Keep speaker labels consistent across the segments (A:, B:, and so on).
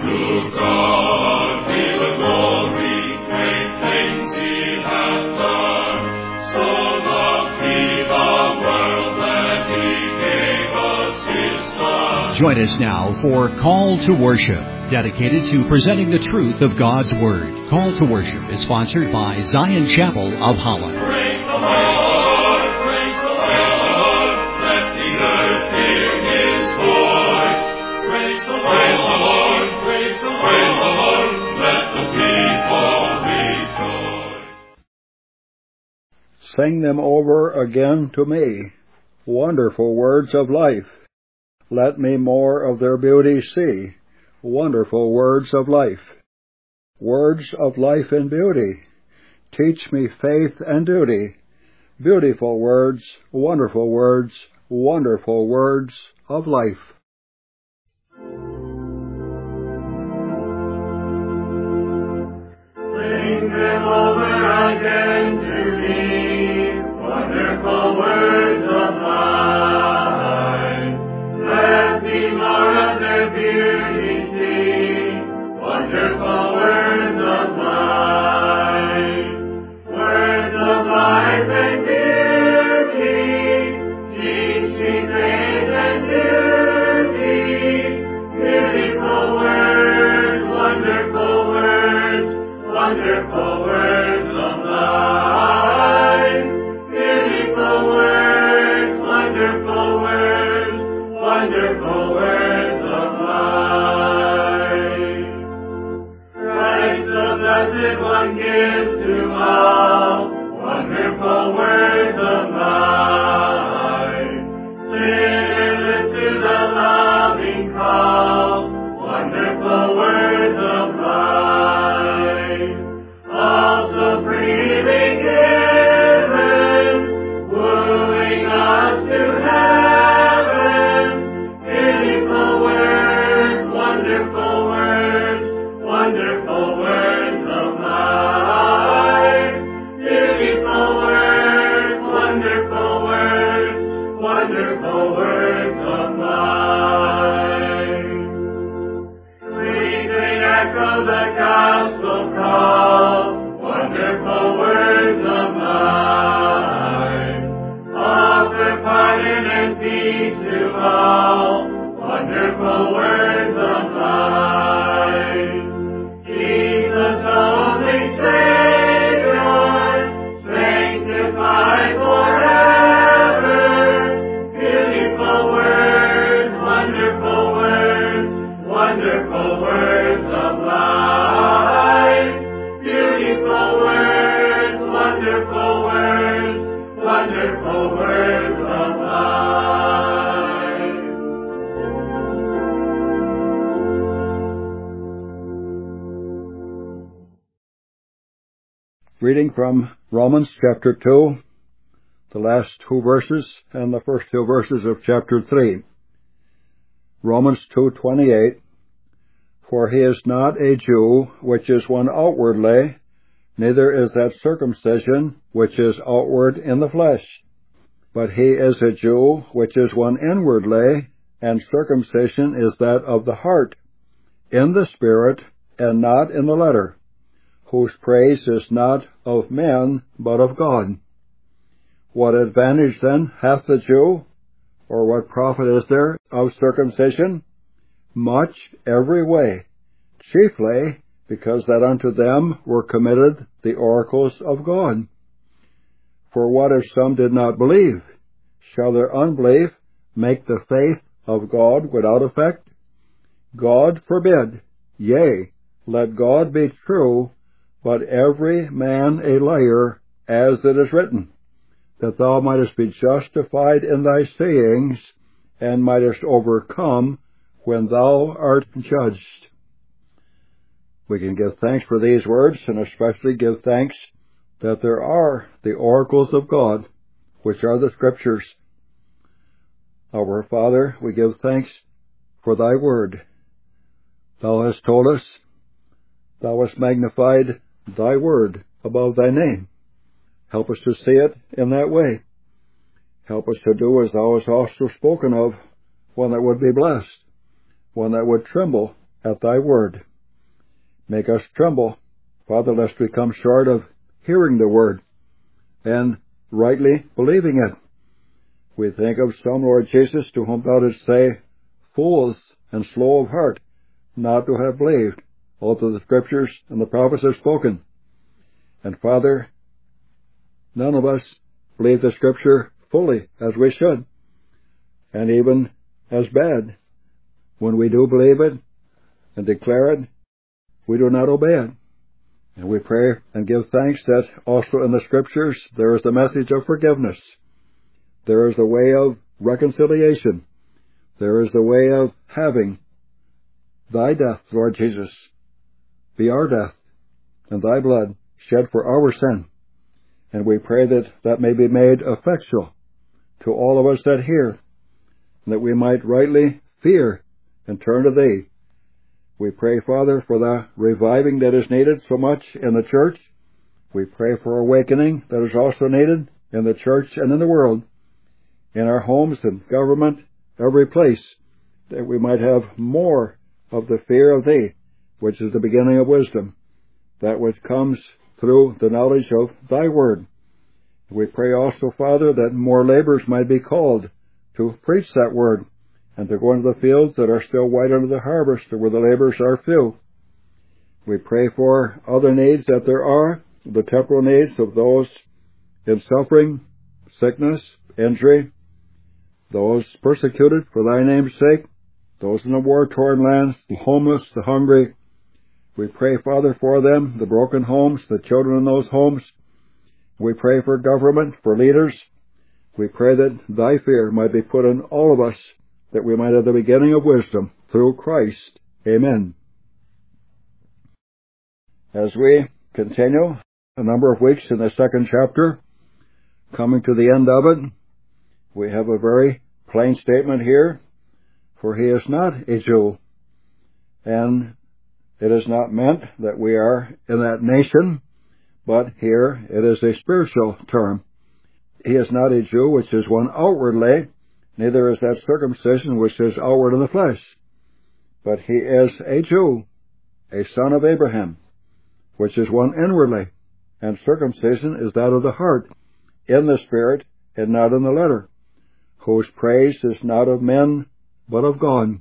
A: To God be the glory, great things He hath done. So loved He the world that He gave us His Son.
B: Join us now for Call to Worship, dedicated to presenting the truth of God's Word. Call to Worship is sponsored by Zion Chapel of Holland.
A: Praise the Lord, praise the Lord, let the earth hear His voice. Praise the Lord, praise the Lord, let the people rejoice.
C: Sing them over again to me, wonderful words of life. Let me more of their beauty see, wonderful words of life. Words of life and beauty, teach me faith and duty. Beautiful words, wonderful words of life.
A: Sing them over again to me, wonderful words of life. Let me more of their beauty see, wonderful words of life. Words of life and beauty, teach me faith and duty. Beautiful words, wonderful words of life. Beautiful words, wonderful words of life. Christ the Blessed One gives to all, wonderful words of life. Sinner, listen to the loving call, wonderful words of life. Also freely given, wooing us to heaven. Beautiful words, wonderful words of life. Beautiful words, wonderful words of life. Sweetly echo the gospel call, wonderful words of life. Offer pardon and peace to all, wonderful words of life. Jesus, only Savior, sanctified forever. Beautiful words, wonderful words of life. Beautiful words, wonderful words of life.
C: Reading from Romans chapter 2, the last two verses and the first two verses of chapter 3. Romans 2:28, for he is not a Jew, which is one outwardly, neither is that circumcision, which is outward in the flesh. But he is a Jew, which is one inwardly, and circumcision is that of the heart, in the spirit, and not in the letter, whose praise is not of men, but of God. What advantage then hath the Jew? Or what profit is there of circumcision? Much every way, chiefly because that unto them were committed the oracles of God. For what if some did not believe? Shall their unbelief make the faith of God without effect? God forbid. Yea, let God be true, but every man a liar, as it is written, that thou mightest be justified in thy sayings, and mightest overcome when thou art judged. We can give thanks for these words, and especially give thanks that there are the oracles of God, which are the Scriptures. Our Father, we give thanks for thy word. Thou hast told us, thou hast magnified thy word above thy name. Help us to see it in that way. Help us to do as thou hast also spoken of, one that would be blessed, one that would tremble at thy word. Make us tremble, Father, lest we come short of hearing the word and rightly believing it. We think of some, Lord Jesus, to whom thou didst say, fools and slow of heart, not to have believed all that the Scriptures and the prophets have spoken. And Father, none of us believe the Scripture fully as we should, and even as bad. When we do believe it and declare it, we do not obey it. And we pray and give thanks that also in the Scriptures there is the message of forgiveness. There is the way of reconciliation. There is the way of having thy death, Lord Jesus, be our death, and thy blood shed for our sin. And we pray that that may be made effectual to all of us that hear, and that we might rightly fear and turn to thee. We pray, Father, for the reviving that is needed so much in the church. We pray for awakening that is also needed in the church and in the world, in our homes and government, every place, that we might have more of the fear of thee, which is the beginning of wisdom, that which comes through the knowledge of thy word. We pray also, Father, that more laborers might be called to preach that word and to go into the fields that are still white under the harvest, where the laborers are few. We pray for other needs that there are, the temporal needs of those in suffering, sickness, injury, those persecuted for thy name's sake, those in the war-torn lands, the homeless, the hungry. We pray, Father, for them, the broken homes, the children in those homes. We pray for government, for leaders. We pray that thy fear might be put in all of us, that we might have the beginning of wisdom through Christ. Amen. As we continue a number of weeks in the second chapter, coming to the end of it, we have a very plain statement here, for he is not a Jew, and it is not meant that we are in that nation, but here it is a spiritual term. He is not a Jew, which is one outwardly, neither is that circumcision which is outward in the flesh, but he is a Jew, a son of Abraham, which is one inwardly, and circumcision is that of the heart, in the spirit and not in the letter, whose praise is not of men, but of God.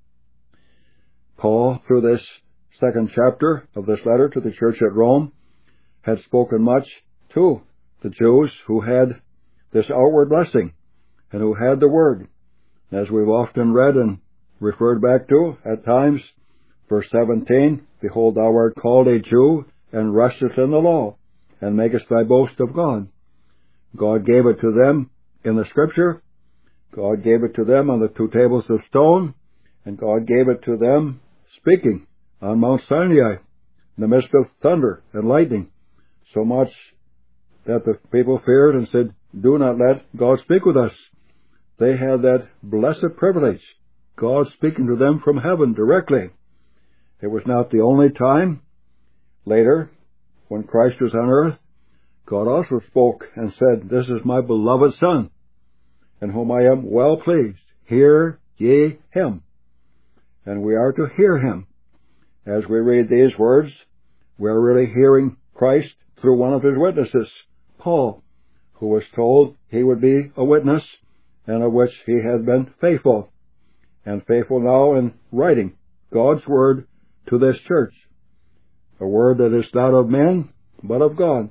C: Paul, through this second chapter of this letter to the church at Rome, had spoken much to the Jews who had this outward blessing and who had the word. As we've often read and referred back to at times, verse 17, behold, thou art called a Jew, and restest in the law, and makest thy boast of God. God gave it to them in the Scripture. God gave it to them on the 2 tables of stone, and God gave it to them speaking on Mount Sinai, in the midst of thunder and lightning, so much that the people feared and said, do not let God speak with us. They had that blessed privilege, God speaking to them from heaven directly. It was not the only time. Later, when Christ was on earth, God also spoke and said, this is my beloved Son, in whom I am well pleased. Hear ye him. And we are to hear him. As we read these words, we are really hearing Christ through one of his witnesses, Paul, who was told he would be a witness, and of which he had been faithful, and faithful now in writing God's word to this church, a word that is not of men, but of God.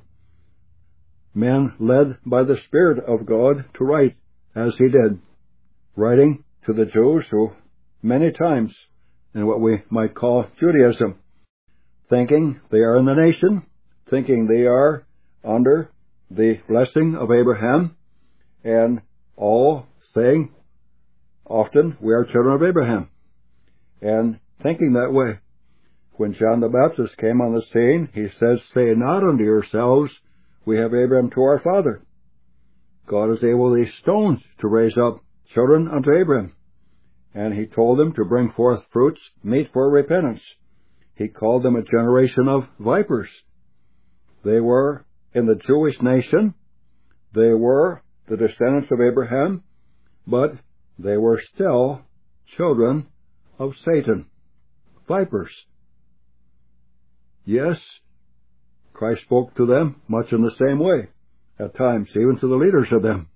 C: Men led by the Spirit of God to write as he did, writing to the Jews who many times in what we might call Judaism, thinking they are in the nation, thinking they are under the blessing of Abraham, and all saying often we are children of Abraham, and thinking that way. When John the Baptist came on the scene, he says, say not unto yourselves, we have Abraham to our father. God is able these stones to raise up children unto Abraham. And he told them to bring forth fruits meet for repentance. He called them a generation of vipers. They were in the Jewish nation. They were the descendants of Abraham, but they were still children of Satan. vipers. Yes, Christ spoke to them much in the same way, at times, even to the leaders of them.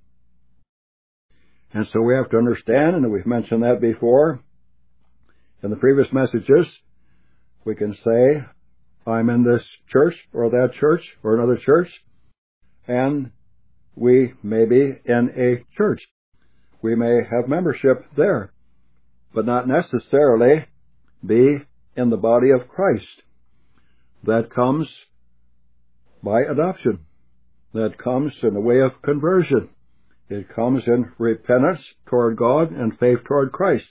C: And so we have to understand, and we've mentioned that before, in the previous messages, we can say, I'm in this church, or that church, or another church, and we may be in a church. We may have membership there, but not necessarily be in the body of Christ. That comes by adoption. That comes in the way of conversion. It comes in repentance toward God and faith toward Christ.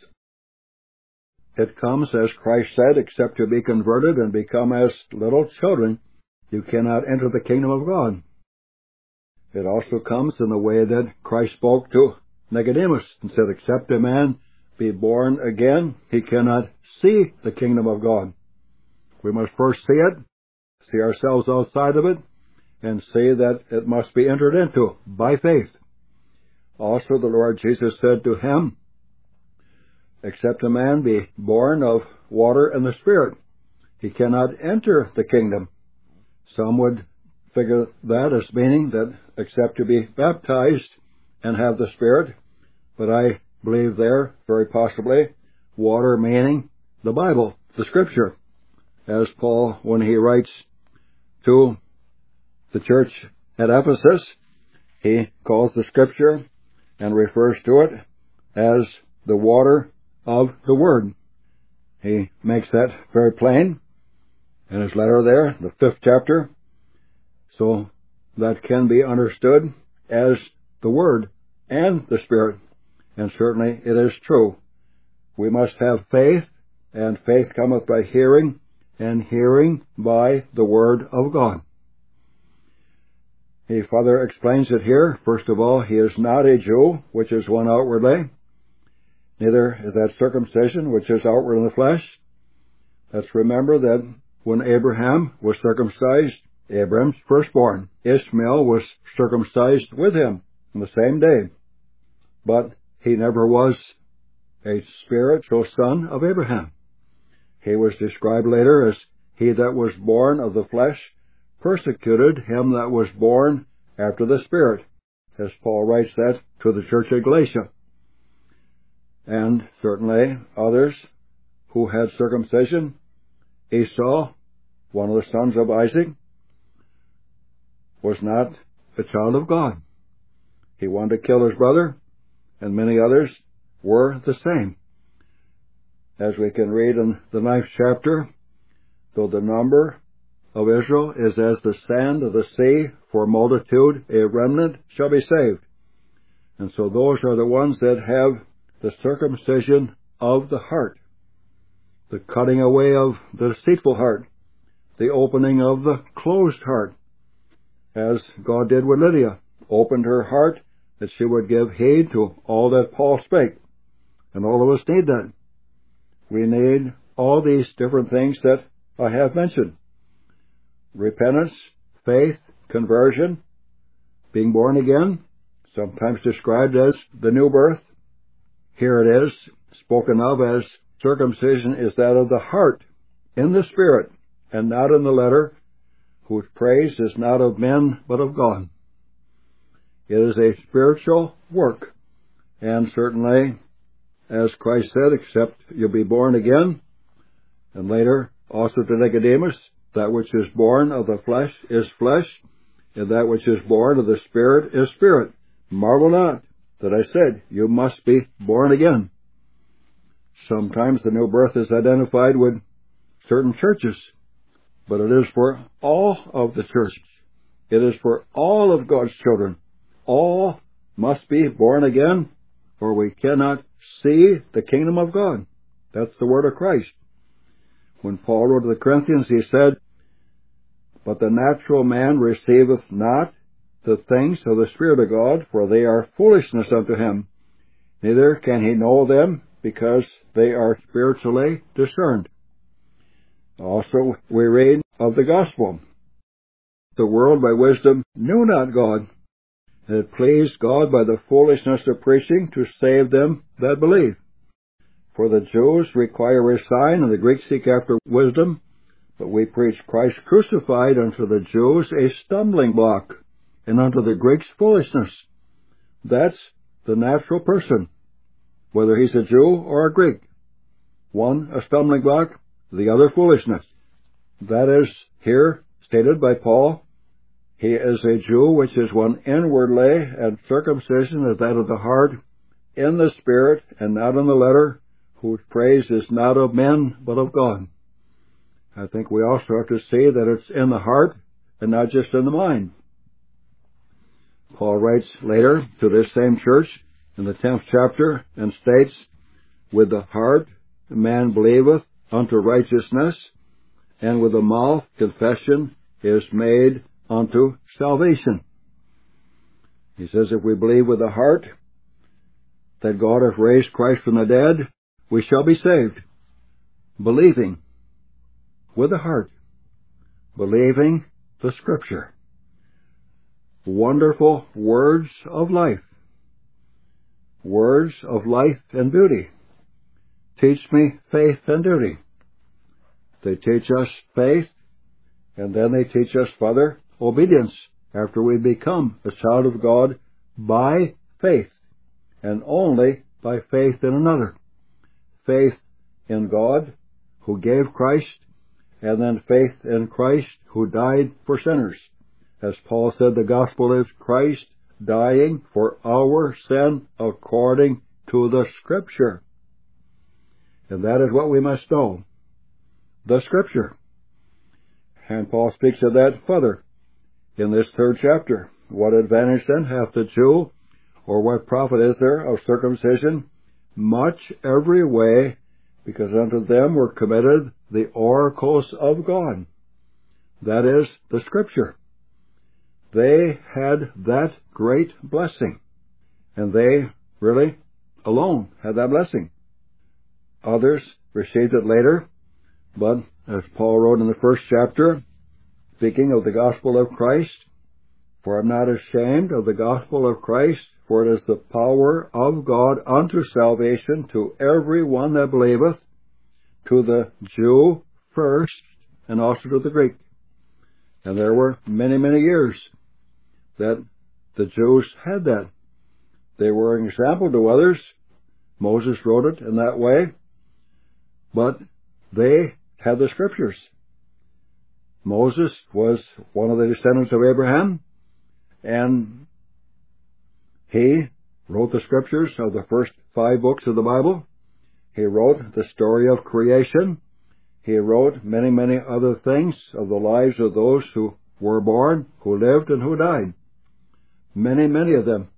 C: It comes, as Christ said, except you be converted and become as little children, you cannot enter the kingdom of God. It also comes in the way that Christ spoke to Nicodemus and said, except a man be born again, he cannot see the kingdom of God. We must first see it, see ourselves outside of it, and see that it must be entered into by faith. Also, the Lord Jesus said to him, except a man be born of water and the Spirit, he cannot enter the kingdom. Some would figure that as meaning that except to be baptized and have the Spirit, but I believe there, very possibly, water meaning the Bible, the Scripture, as Paul, when he writes to the church at Ephesus, he calls the Scripture and refers to it as the water of the Word. He makes that very plain in his letter there, the 5th chapter, so that can be understood as the Word and the Spirit, and certainly it is true. We must have faith, and faith cometh by hearing, and hearing by the Word of God. He further explains it here. First of all, he is not a Jew, which is one outwardly. Neither is that circumcision, which is outward in the flesh. Let's remember that when Abraham was circumcised, Abraham's firstborn, Ishmael, was circumcised with him on the same day. But he never was a spiritual son of Abraham. He was described later as he that was born of the flesh persecuted him that was born after the Spirit, as Paul writes that to the church at Galatia. And certainly others who had circumcision, Esau, one of the sons of Isaac, was not a child of God. He wanted to kill his brother, and many others were the same. As we can read in the 9th chapter, though the number of Israel is as the sand of the sea, for multitude a remnant shall be saved. And so those are the ones that have the circumcision of the heart, the cutting away of the deceitful heart, the opening of the closed heart, as God did with Lydia, opened her heart that she would give heed to all that Paul spake. And all of us need that. We need all these different things that I have mentioned. Repentance, faith, conversion, being born again, sometimes described as the new birth. Here it is, spoken of as circumcision is that of the heart, in the Spirit, and not in the letter, whose praise is not of men, but of God. It is a spiritual work, and certainly, as Christ said, except you be born again, and later also to Nicodemus, that which is born of the flesh is flesh, and that which is born of the Spirit is spirit. Marvel not that I said, you must be born again. Sometimes the new birth is identified with certain churches, but it is for all of the church. It is for all of God's children. All must be born again, or we cannot see the kingdom of God. That's the word of Christ. When Paul wrote to the Corinthians, he said, but the natural man receiveth not the things of the Spirit of God, for they are foolishness unto him. Neither can he know them, because they are spiritually discerned. Also, we read of the gospel. The world by wisdom knew not God, and it pleased God by the foolishness of preaching to save them that believe. For the Jews require a sign, and the Greeks seek after wisdom, but we preach Christ crucified, unto the Jews a stumbling block, and unto the Greeks foolishness. That's the natural person, whether he's a Jew or a Greek. One a stumbling block, the other foolishness. That is here stated by Paul. He is a Jew, which is one inwardly, and circumcision is that of the heart, in the spirit, and not in the letter, whose praise is not of men, but of God. I think we also have to see that it's in the heart, and not just in the mind. Paul writes later to this same church in the 10th chapter, and states, With the heart man believeth unto righteousness, and with the mouth confession is made unto salvation. He says if we believe with the heart that God hath raised Christ from the dead, we shall be saved. Believing with the heart. Believing the Scripture. Wonderful words of life. Words of life and beauty. Teach me faith and duty. They teach us faith, and then they teach us further obedience after we become a child of God by faith, and only by faith in another. Faith in God, who gave Christ, and then faith in Christ, who died for sinners. As Paul said, the gospel is Christ dying for our sin according to the Scripture. And that is what we must know. The Scripture. And Paul speaks of that further in this 3rd chapter. What advantage then hath the Jew, or what profit is there of circumcision? Much every way, because unto them were committed the oracles of God. That is, the Scripture. They had that great blessing, and they really alone had that blessing. Others received it later, but as Paul wrote in the 1st chapter, speaking of the gospel of Christ, For I am not ashamed of the gospel of Christ, for it is the power of God unto salvation to every one that believeth, to the Jew first, and also to the Greek. And there were many, many years that the Jews had that. They were an example to others. Moses wrote it in that way. But they had the Scriptures. Moses was one of the descendants of Abraham, and he wrote the Scriptures of the first 5 books of the Bible. He wrote the story of creation. He wrote many, many other things of the lives of those who were born, who lived, and who died. Many, many of them.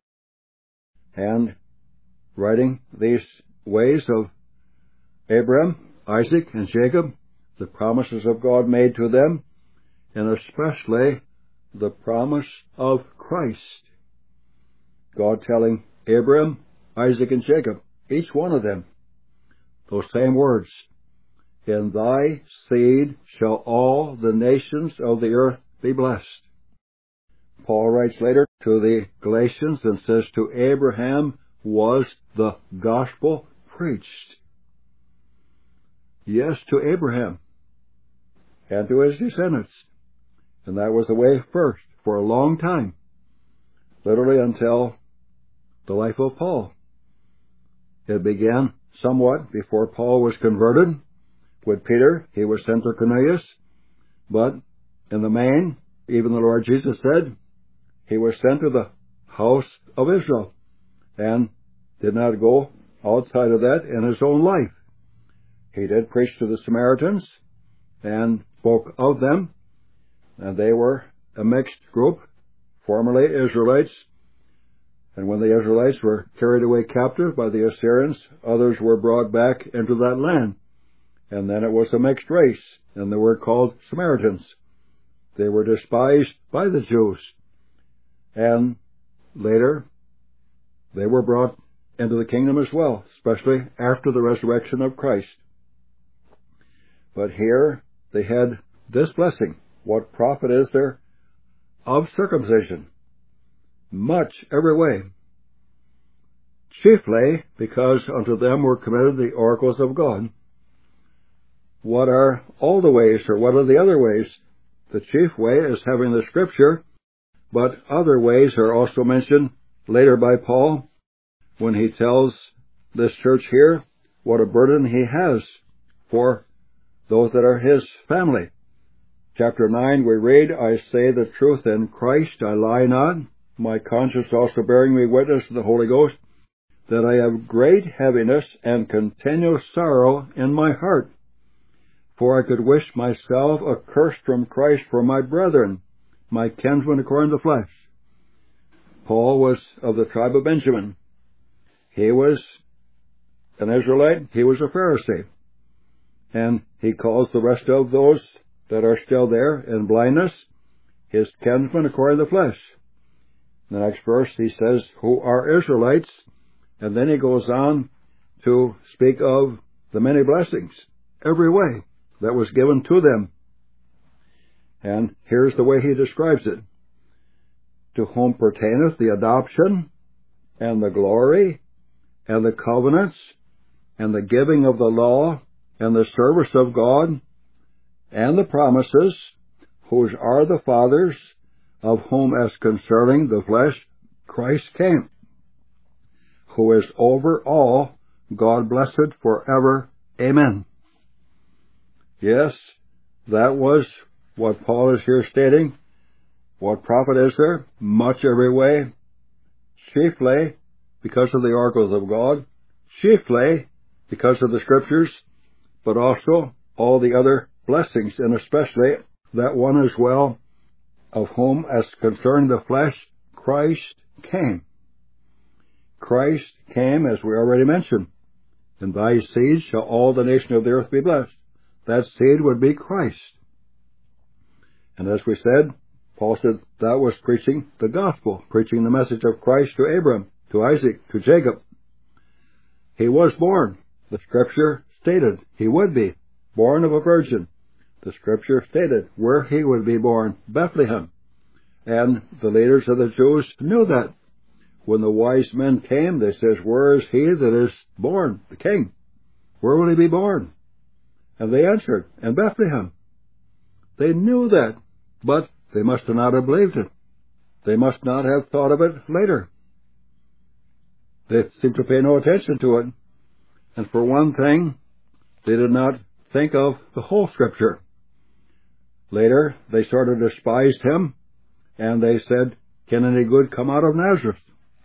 C: And writing these ways of Abraham, Isaac, and Jacob, the promises of God made to them, and especially the promise of Christ. God telling Abraham, Isaac, and Jacob, each one of them, those same words, In thy seed shall all the nations of the earth be blessed. Paul writes later to the Galatians and says, To Abraham was the gospel preached. Yes, to Abraham and to his descendants. And that was the way first for a long time, literally until the life of Paul. It began somewhat before Paul was converted. With Peter, he was sent to Cornelius, but in the main, even the Lord Jesus said, he was sent to the house of Israel, and did not go outside of that in his own life. He did preach to the Samaritans, and spoke of them, and they were a mixed group, formerly Israelites, and when the Israelites were carried away captive by the Assyrians, others were brought back into that land. And then it was a mixed race, and they were called Samaritans. They were despised by the Jews. And later, they were brought into the kingdom as well, especially after the resurrection of Christ. But here, they had this blessing. What profit is there of circumcision? Much every way. chiefly because unto them were committed the oracles of God. What are all the ways, or what are the other ways? The chief way is having the Scripture, but other ways are also mentioned later by Paul when he tells this church here what a burden he has for those that are his family. Chapter 9 we read, I say the truth in Christ, I lie not, my conscience also bearing me witness to the Holy Ghost, that I have great heaviness and continual sorrow in my heart. For I could wish myself accursed from Christ for my brethren, my kinsmen according to the flesh. Paul was of the tribe of Benjamin. He was an Israelite, he was a Pharisee. And he calls the rest of those that are still there in blindness his kinsmen according to the flesh. In the next verse he says, who are Israelites, and then he goes on to speak of the many blessings, every way that was given to them. And here's the way he describes it. To whom pertaineth the adoption, and the glory, and the covenants, and the giving of the law, and the service of God, and the promises, whose are the fathers, of whom as concerning the flesh Christ came, who is over all, God blessed forever. Amen. Yes, that was what Paul is here stating. What profit is there? Much every way. Chiefly because of the oracles of God. Chiefly because of the Scriptures. But also all the other blessings, and especially that one as well, of whom as concerning the flesh Christ came. Christ came, as we already mentioned. In thy seed shall all the nation of the earth be blessed. That seed would be Christ. And as we said, Paul said that was preaching the gospel, preaching the message of Christ to Abraham, to Isaac, to Jacob. He was born. The Scripture stated he would be born of a virgin. The Scripture stated where he would be born, Bethlehem. And the leaders of the Jews knew that. When the wise men came, they says, where is he that is born, the king? Where will he be born? And they answered, in Bethlehem. They knew that, but they must not have believed it. They must not have thought of it later. They seemed to pay no attention to it. And for one thing, they did not think of the whole Scripture. Later, they sort of despised him, and they said, can any good come out of Nazareth?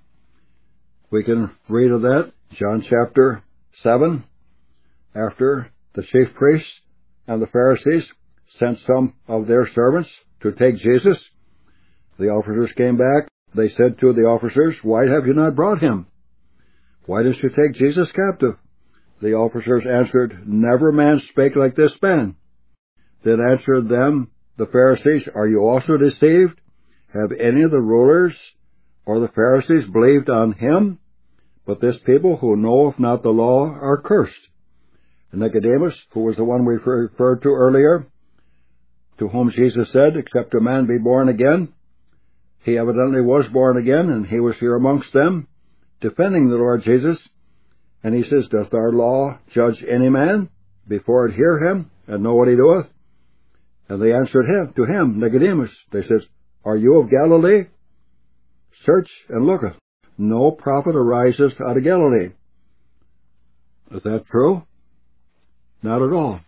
C: We can read of that, John chapter 7, after the chief priests and the Pharisees sent some of their servants to take Jesus. The officers came back. They said to the officers, why have you not brought him? Why didn't you take Jesus captive? The officers answered, never man spake like this man. Then answered them the Pharisees, are you also deceived? Have any of the rulers or the Pharisees believed on him? But this people who know not the law are cursed. And Nicodemus, who was the one we referred to earlier, to whom Jesus said, except a man be born again, he evidently was born again, and he was here amongst them, defending the Lord Jesus. And he says, doth our law judge any man before it hear him, and know what he doeth? And they answered to him, Nicodemus, they says, are you of Galilee? Search and looketh. No prophet arises out of Galilee. Is that true? Not at all.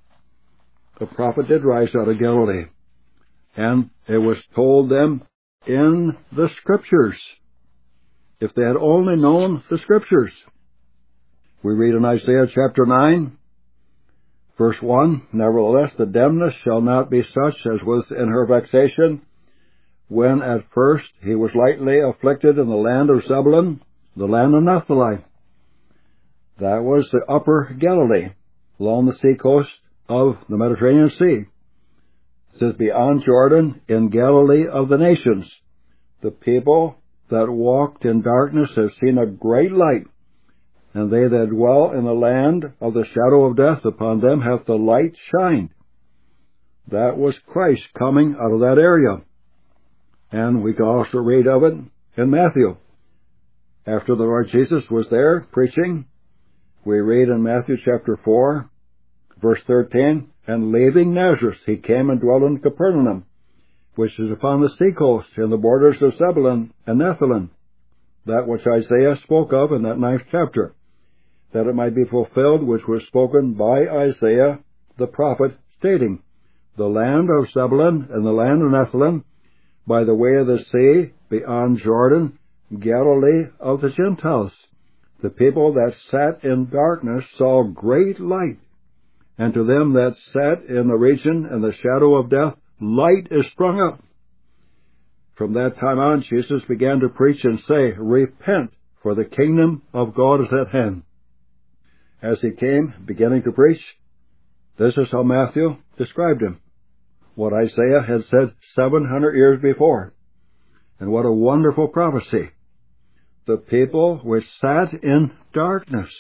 C: A prophet did rise out of Galilee. And it was told them in the Scriptures. If they had only known the Scriptures. We read in Isaiah chapter 9, verse 1, nevertheless the damnedness shall not be such as was in her vexation, when at first he was lightly afflicted in the land of Zebulun, the land of Naphtali. That was the upper Galilee, along the sea coast of the Mediterranean Sea. It says, beyond Jordan, in Galilee of the nations. The people that walked in darkness have seen a great light, and they that dwell in the land of the shadow of death, upon them hath the light shined. That was Christ coming out of that area. And we can also read of it in Matthew. After the Lord Jesus was there preaching, we read in Matthew chapter 4, verse 13, "And leaving Nazareth, he came and dwelt in Capernaum, which is upon the seacoast, in the borders of Zebulun and Naphtali, that which Isaiah spoke of in that 9th chapter, that it might be fulfilled which was spoken by Isaiah the prophet, stating, The land of Zebulun and the land of Naphtali, by the way of the sea, beyond Jordan, Galilee of the Gentiles. The people that sat in darkness saw great light, and to them that sat in the region and the shadow of death, light is sprung up." From that time on, Jesus began to preach and say, "Repent, for the kingdom of God is at hand." As he came, beginning to preach, this is how Matthew described him, what Isaiah had said 700 years before. And what a wonderful prophecy. The people which sat in darkness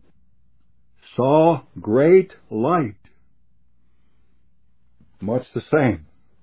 C: saw great light. Much the same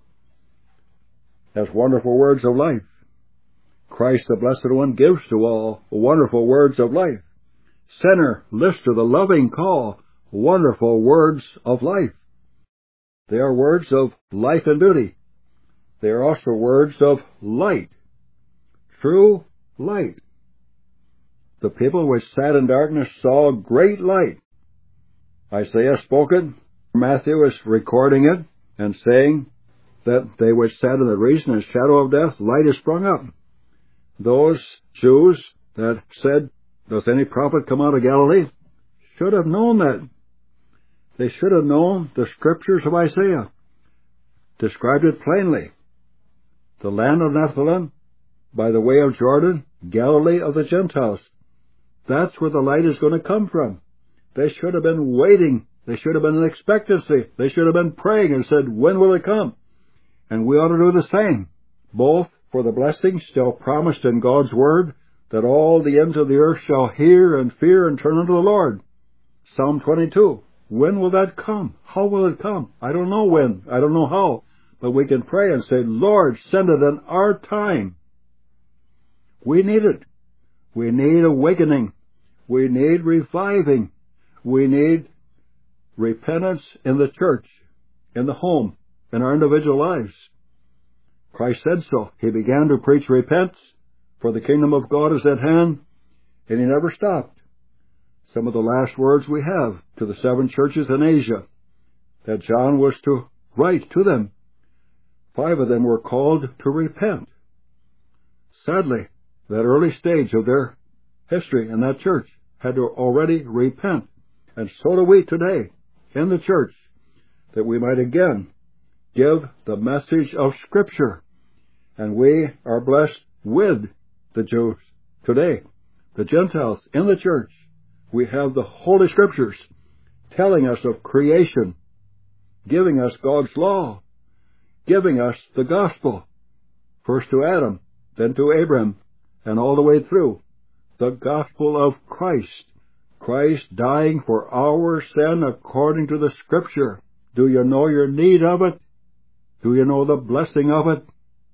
C: as wonderful words of life. Christ, the Blessed One, gives to all wonderful words of life. Sinner, list to the loving call, wonderful words of life. They are words of life and beauty. They are also words of light, true light. The people which sat in darkness saw great light. Isaiah spoke it. Matthew is recording it and saying that they which sat in the region and shadow of death, light is sprung up. Those Jews that said, "Does any prophet come out of Galilee?" should have known that. They should have known the scriptures of Isaiah. Described it plainly. The land of Naphtali, by the way of Jordan, Galilee of the Gentiles. That's where the light is going to come from. They should have been waiting. They should have been in expectancy. They should have been praying and said, "When will it come?" And we ought to do the same, both for the blessings still promised in God's Word, that all the ends of the earth shall hear and fear and turn unto the Lord. Psalm 22. When will that come? How will it come? I don't know when. I don't know how. But we can pray and say, "Lord, send it in our time." We need it. We need awakening. We need reviving. We need repentance in the church, in the home, in our individual lives. Christ said so. He began to preach, "Repent, for the kingdom of God is at hand," and he never stopped. Some of the last words we have to the 7 churches in Asia that John was to write to them. 5 of them were called to repent. Sadly, that early stage of their history in that church had to already repent. And so do we today in the church, that we might again give the message of Scripture. And we are blessed with the Jews today, the Gentiles in the church. We have the Holy Scriptures telling us of creation, giving us God's law, giving us the gospel, first to Adam, then to Abraham, and all the way through, the gospel of Christ. Christ dying for our sin according to the Scripture. Do you know your need of it? Do you know the blessing of it?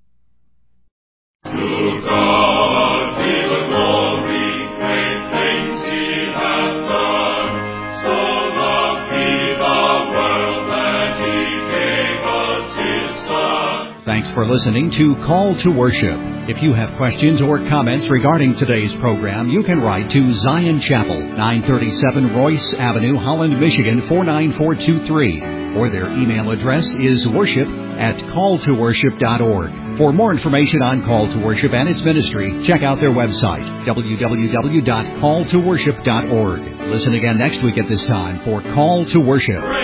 A: To God be the glory, great things he hath done. So loved he the world that he gave us his Son.
B: Thanks for listening to Call to Worship. If you have questions or comments regarding today's program, you can write to Zion Chapel, 937 Royce Avenue, Holland, Michigan, 49423. Or their email address is worship@calltoworship.org. For more information on Call to Worship and its ministry, check out their website, www.calltoworship.org. Listen again next week at this time for Call to Worship.